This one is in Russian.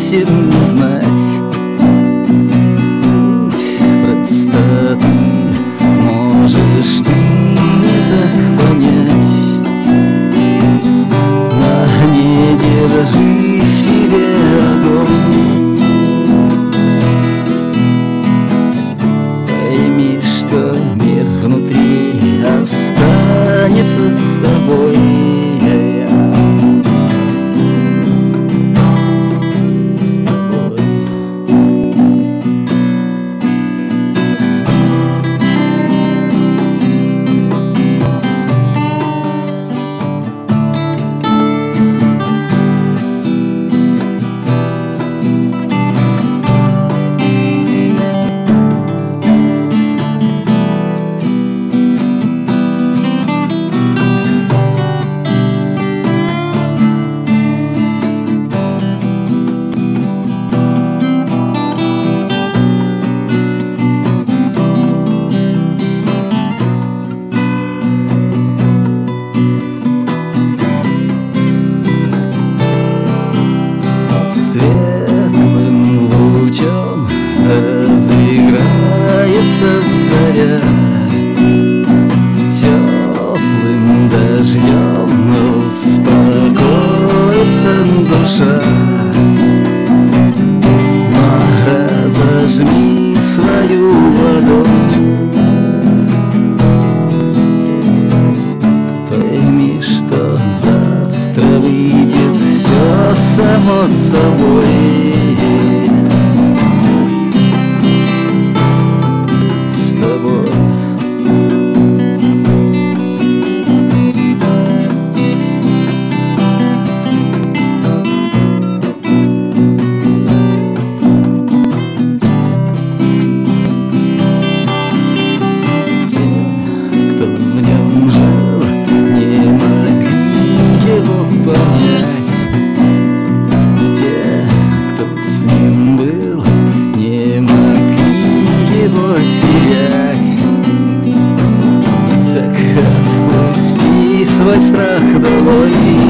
совсем не знать путь простоты. Можешь ты не так понять, но не держи в себе огонь. Пойми, что мир внутри останется с тобой. Светлым лучом разыграется заря, теплым дождем успокоится душа. Но разожми свою ладонь, пойми, что завтра выйдет все само собой. С тобой. Те, кто в нем жил, не могли его понять. Те, кто с ним был, не могли его терять. Так отпусти свой страх домой.